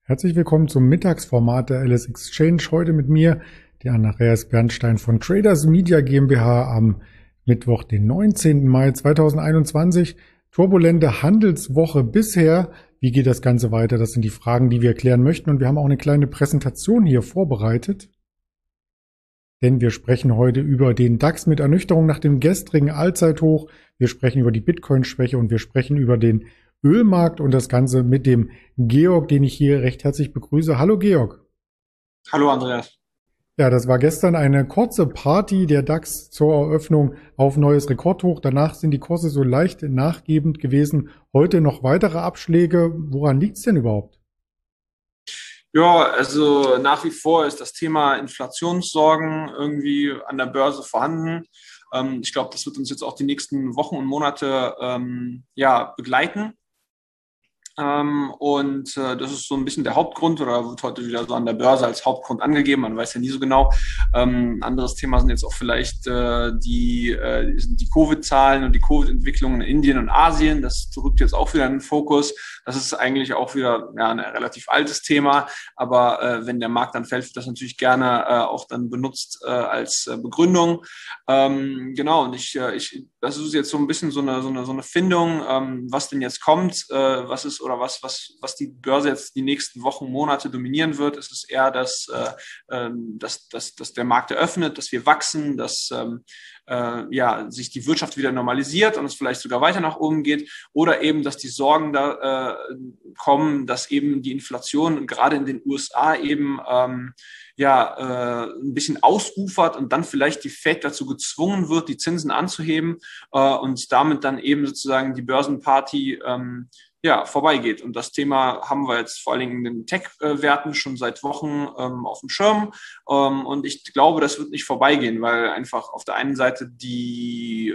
Herzlich willkommen zum Mittagsformat der LS Exchange. Heute mit mir, der Andreas Bernstein von Traders Media GmbH am Mittwoch, den 19. Mai 2021. Turbulente Handelswoche bisher. Wie geht das Ganze weiter? Das sind die Fragen, die wir klären möchten. Und wir haben auch eine kleine Präsentation hier vorbereitet. Denn wir sprechen heute über den DAX mit Ernüchterung nach dem gestrigen Allzeithoch. Wir sprechen über die Bitcoin-Schwäche und wir sprechen über den Ölmarkt und das Ganze mit dem Georg, den ich hier recht herzlich begrüße. Hallo Georg. Hallo Andreas. Ja, das war gestern eine kurze Party, der DAX zur Eröffnung auf neues Rekordhoch. Danach sind die Kurse so leicht nachgebend gewesen. Heute noch weitere Abschläge. Woran liegt es denn überhaupt? Ja, also nach wie vor ist das Thema Inflationssorgen irgendwie an der Börse vorhanden. Ich glaube, das wird uns jetzt auch die nächsten Wochen und Monate begleiten. Das ist so ein bisschen der Hauptgrund oder wird heute wieder so an der Börse als Hauptgrund angegeben. Man weiß ja nie so genau. Anderes Thema sind jetzt auch vielleicht die Covid-Zahlen und die Covid-Entwicklungen in Indien und Asien. Das rückt jetzt auch wieder in den Fokus. Das ist eigentlich auch wieder ein relativ altes Thema. Aber wenn der Markt dann fällt, wird das natürlich gerne auch dann benutzt als Begründung. Genau, und das ist jetzt so ein bisschen so eine Findung, was denn jetzt kommt, was die Börse jetzt die nächsten Wochen, Monate dominieren wird. Es ist eher, dass der Markt eröffnet, dass wir wachsen, dass sich die Wirtschaft wieder normalisiert und es vielleicht sogar weiter nach oben geht, oder eben, dass die Sorgen da kommen, dass eben die Inflation gerade in den USA eben ein bisschen ausufert und dann vielleicht die Fed dazu gezwungen wird, die Zinsen anzuheben und damit dann eben sozusagen die Börsenparty vorbeigeht. Und das Thema haben wir jetzt vor allen Dingen in den Tech-Werten schon seit Wochen auf dem Schirm. Und ich glaube, das wird nicht vorbeigehen, weil einfach auf der einen Seite die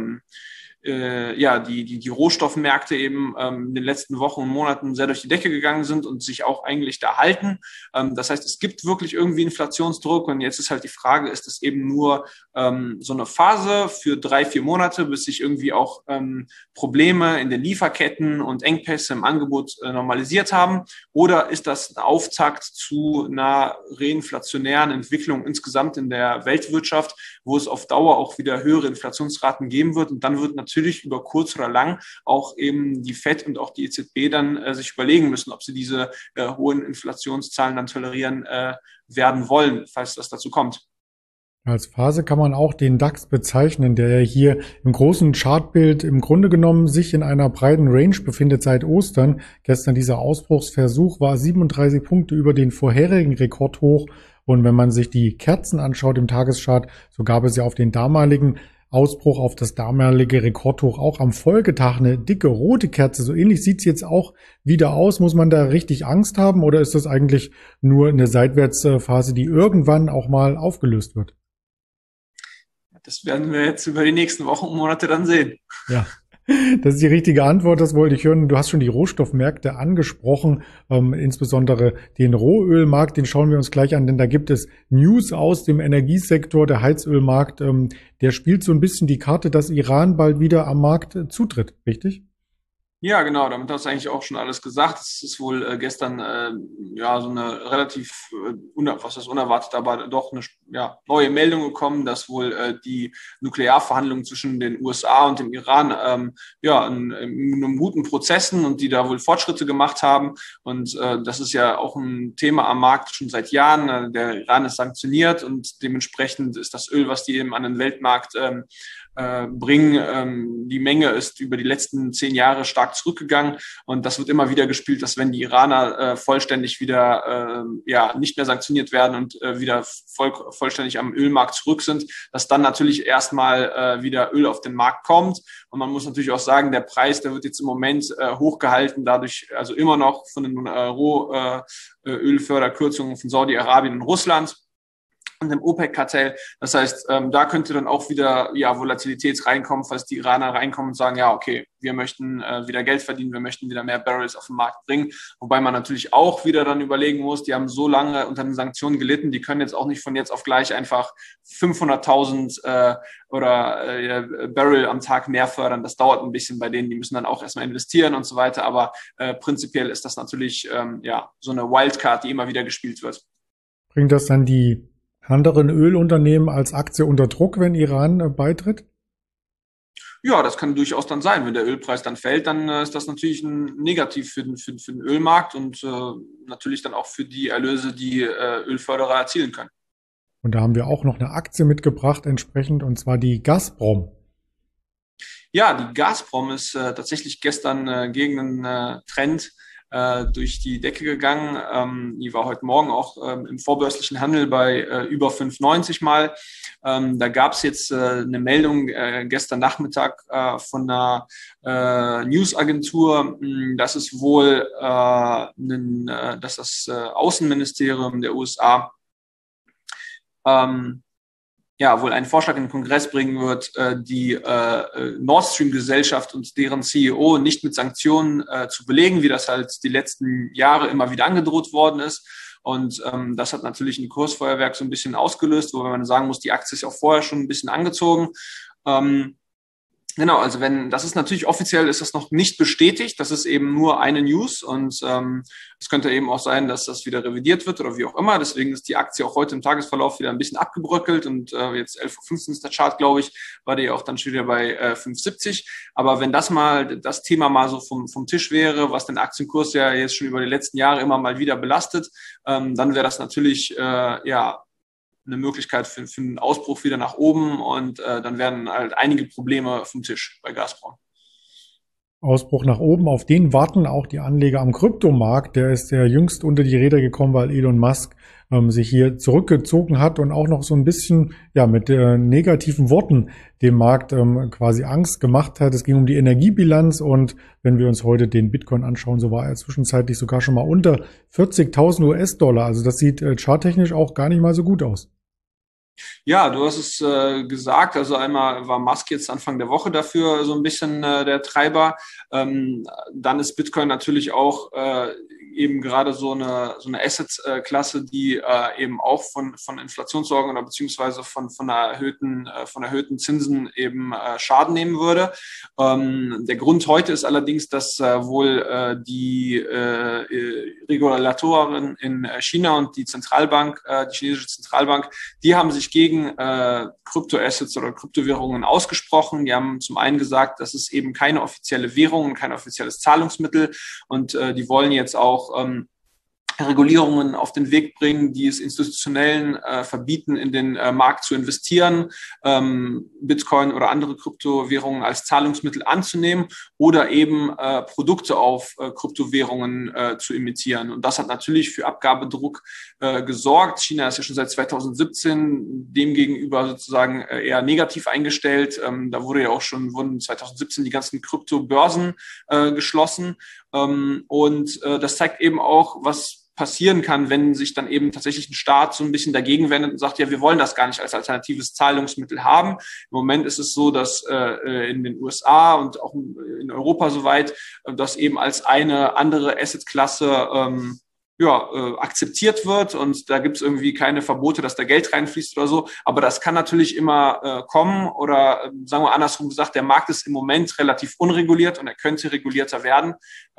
Rohstoffmärkte eben in den letzten Wochen und Monaten sehr durch die Decke gegangen sind und sich auch eigentlich da halten. Das heißt, es gibt wirklich irgendwie Inflationsdruck und jetzt ist halt die Frage, ist das eben nur so eine Phase für 3-4 Monate, bis sich irgendwie auch Probleme in den Lieferketten und Engpässe im Angebot normalisiert haben, oder ist das ein Auftakt zu einer reinflationären Entwicklung insgesamt in der Weltwirtschaft, wo es auf Dauer auch wieder höhere Inflationsraten geben wird, und dann wird natürlich über kurz oder lang auch eben die FED und auch die EZB dann sich überlegen müssen, ob sie diese hohen Inflationszahlen dann tolerieren werden wollen, falls das dazu kommt. Als Phase kann man auch den DAX bezeichnen, der ja hier im großen Chartbild im Grunde genommen sich in einer breiten Range befindet seit Ostern. Gestern dieser Ausbruchsversuch war 37 Punkte über den vorherigen Rekordhoch. Und wenn man sich die Kerzen anschaut im Tageschart, so gab es ja auf den damaligen Ausbruch, auf das damalige Rekordhoch auch am Folgetag eine dicke rote Kerze. So ähnlich sieht's jetzt auch wieder aus. Muss man da richtig Angst haben oder ist das eigentlich nur eine Seitwärtsphase, die irgendwann auch mal aufgelöst wird? Das werden wir jetzt über die nächsten Wochen und Monate dann sehen. Ja, das ist die richtige Antwort, das wollte ich hören. Du hast schon die Rohstoffmärkte angesprochen, insbesondere den Rohölmarkt, den schauen wir uns gleich an, denn da gibt es News aus dem Energiesektor, der Heizölmarkt, der spielt so ein bisschen die Karte, dass Iran bald wieder am Markt zutritt, richtig? Ja, genau, damit hast du eigentlich auch schon alles gesagt. Es ist wohl gestern so eine relativ, was ist unerwartet, aber doch eine neue Meldung gekommen, dass wohl die Nuklearverhandlungen zwischen den USA und dem Iran in einem guten Prozessen und die da wohl Fortschritte gemacht haben. Und das ist ja auch ein Thema am Markt schon seit Jahren. Der Iran ist sanktioniert und dementsprechend ist das Öl, was die eben an den Weltmarkt bringen. Die Menge ist über die letzten 10 Jahre stark zurückgegangen und das wird immer wieder gespielt, dass wenn die Iraner vollständig wieder nicht mehr sanktioniert werden und wieder vollständig am Ölmarkt zurück sind, dass dann natürlich erstmal wieder Öl auf den Markt kommt. Und man muss natürlich auch sagen, der Preis, der wird jetzt im Moment hochgehalten, dadurch also immer noch von den Rohölförderkürzungen von Saudi-Arabien und Russland. und dem OPEC-Kartell. Das heißt, da könnte dann auch wieder Volatilität reinkommen, falls die Iraner reinkommen und sagen, ja, okay, wir möchten wieder Geld verdienen, wir möchten wieder mehr Barrels auf den Markt bringen. Wobei man natürlich auch wieder dann überlegen muss, die haben so lange unter den Sanktionen gelitten, die können jetzt auch nicht von jetzt auf gleich einfach 500.000 Barrel am Tag mehr fördern. Das dauert ein bisschen bei denen, die müssen dann auch erstmal investieren und so weiter. Aber prinzipiell ist das natürlich so eine Wildcard, die immer wieder gespielt wird. Bringt das dann die anderen Ölunternehmen als Aktie unter Druck, wenn Iran beitritt? Ja, das kann durchaus dann sein. Wenn der Ölpreis dann fällt, dann ist das natürlich ein negativ für den Ölmarkt und natürlich dann auch für die Erlöse, die Ölförderer erzielen können. Und da haben wir auch noch eine Aktie mitgebracht entsprechend, und zwar die Gazprom. Ja, die Gazprom ist tatsächlich gestern gegen einen Trend durch die Decke gegangen. Die war heute Morgen auch im vorbörslichen Handel bei über 5,90 mal. Da gab es jetzt eine Meldung gestern Nachmittag von einer Newsagentur, dass es wohl dass das Außenministerium der USA wohl einen Vorschlag in den Kongress bringen wird, die Nord Stream-Gesellschaft und deren CEO nicht mit Sanktionen zu belegen, wie das halt die letzten Jahre immer wieder angedroht worden ist. Und das hat natürlich ein Kursfeuerwerk so ein bisschen ausgelöst, wo man sagen muss, die Aktie ist auch vorher schon ein bisschen angezogen. Genau, also das ist natürlich offiziell, ist das noch nicht bestätigt, das ist eben nur eine News und es könnte eben auch sein, dass das wieder revidiert wird oder wie auch immer, deswegen ist die Aktie auch heute im Tagesverlauf wieder ein bisschen abgebröckelt und jetzt 11:15 Uhr ist der Chart, glaube ich, war die auch dann schon wieder bei 5,70, aber wenn das Thema mal so vom Tisch wäre, was den Aktienkurs ja jetzt schon über die letzten Jahre immer mal wieder belastet, dann wäre das natürlich, eine Möglichkeit für einen Ausbruch wieder nach oben und dann werden halt einige Probleme vom Tisch bei Gazprom. Ausbruch nach oben, auf den warten auch die Anleger am Kryptomarkt. Der ist ja jüngst unter die Räder gekommen, weil Elon Musk sich hier zurückgezogen hat und auch noch so ein bisschen mit negativen Worten dem Markt quasi Angst gemacht hat. Es ging um die Energiebilanz und wenn wir uns heute den Bitcoin anschauen, so war er zwischenzeitlich sogar schon mal unter 40.000 US-Dollar. Also das sieht charttechnisch auch gar nicht mal so gut aus. Ja, du hast es gesagt, also einmal war Musk jetzt Anfang der Woche dafür so ein bisschen der Treiber. Dann ist Bitcoin natürlich auch eben gerade so eine Asset-Klasse, die eben auch von Inflationssorgen oder beziehungsweise von erhöhten Zinsen eben Schaden nehmen würde. Der Grund heute ist allerdings, dass wohl die Regulatoren in China und die Zentralbank, die chinesische Zentralbank, die haben sich gegen Kryptoassets oder Kryptowährungen ausgesprochen. Die haben zum einen gesagt, das ist eben keine offizielle Währung, kein offizielles Zahlungsmittel und die wollen jetzt auch Regulierungen auf den Weg bringen, die es Institutionellen verbieten, in den Markt zu investieren, Bitcoin oder andere Kryptowährungen als Zahlungsmittel anzunehmen oder eben Produkte auf Kryptowährungen zu imitieren. Und das hat natürlich für Abgabedruck gesorgt. China ist ja schon seit 2017 demgegenüber sozusagen eher negativ eingestellt. Da wurden 2017 die ganzen Kryptobörsen geschlossen. Und das zeigt eben auch, was passieren kann, wenn sich dann eben tatsächlich ein Staat so ein bisschen dagegen wendet und sagt, ja, wir wollen das gar nicht als alternatives Zahlungsmittel haben. Im Moment ist es so, dass in den USA und auch in Europa soweit das eben als eine andere Assetklasse akzeptiert wird und da gibt es irgendwie keine Verbote, dass da Geld reinfließt oder so, aber das kann natürlich immer kommen oder sagen wir andersrum gesagt, der Markt ist im Moment relativ unreguliert und er könnte regulierter werden.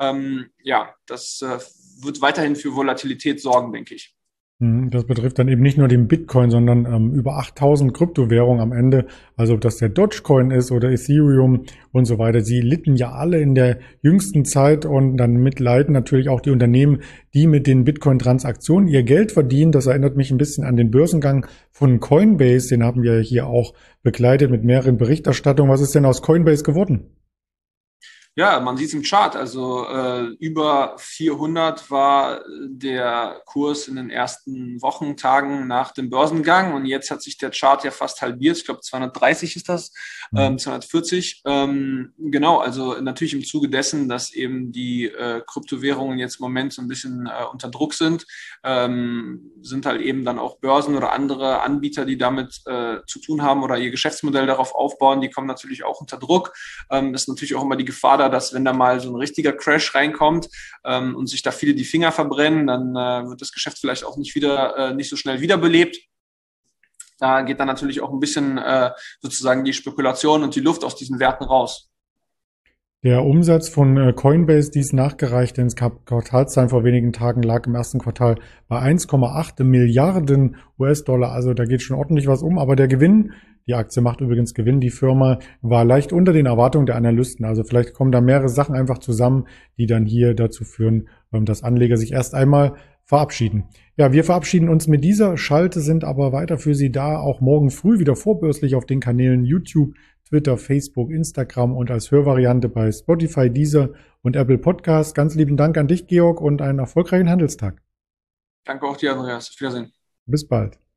Das wird weiterhin für Volatilität sorgen, denke ich. Das betrifft dann eben nicht nur den Bitcoin, sondern über 8.000 Kryptowährungen am Ende. Also ob das der Dogecoin ist oder Ethereum und so weiter. Sie litten ja alle in der jüngsten Zeit und dann mitleiden natürlich auch die Unternehmen, die mit den Bitcoin-Transaktionen ihr Geld verdienen. Das erinnert mich ein bisschen an den Börsengang von Coinbase. Den haben wir hier auch begleitet mit mehreren Berichterstattungen. Was ist denn aus Coinbase geworden? Ja, man sieht es im Chart. Also über 400 war der Kurs in den ersten Wochen, Tagen nach dem Börsengang und jetzt hat sich der Chart ja fast halbiert. Ich glaube 230 ist das, 240. Genau, also natürlich im Zuge dessen, dass eben die Kryptowährungen jetzt im Moment so ein bisschen unter Druck sind, sind halt eben dann auch Börsen oder andere Anbieter, die damit zu tun haben oder ihr Geschäftsmodell darauf aufbauen, die kommen natürlich auch unter Druck. Das ist natürlich auch immer die Gefahr da, dass wenn da mal so ein richtiger Crash reinkommt und sich da viele die Finger verbrennen, dann wird das Geschäft vielleicht auch nicht so schnell wiederbelebt. Da geht dann natürlich auch ein bisschen sozusagen die Spekulation und die Luft aus diesen Werten raus. Der Umsatz von Coinbase, dies nachgereicht ins Quartalszahlen vor wenigen Tagen, lag im ersten Quartal bei 1,8 Milliarden US-Dollar. Also da geht schon ordentlich was um. Aber der Gewinn, die Aktie macht übrigens Gewinn, die Firma war leicht unter den Erwartungen der Analysten. Also vielleicht kommen da mehrere Sachen einfach zusammen, die dann hier dazu führen, dass Anleger sich erst einmal verabschieden. Ja, wir verabschieden uns mit dieser Schalte, sind aber weiter für Sie da, auch morgen früh wieder vorbörslich auf den Kanälen YouTube, Twitter, Facebook, Instagram und als Hörvariante bei Spotify, Deezer und Apple Podcast. Ganz lieben Dank an dich, Georg, und einen erfolgreichen Handelstag. Danke auch dir, Andreas. Auf Wiedersehen. Bis bald.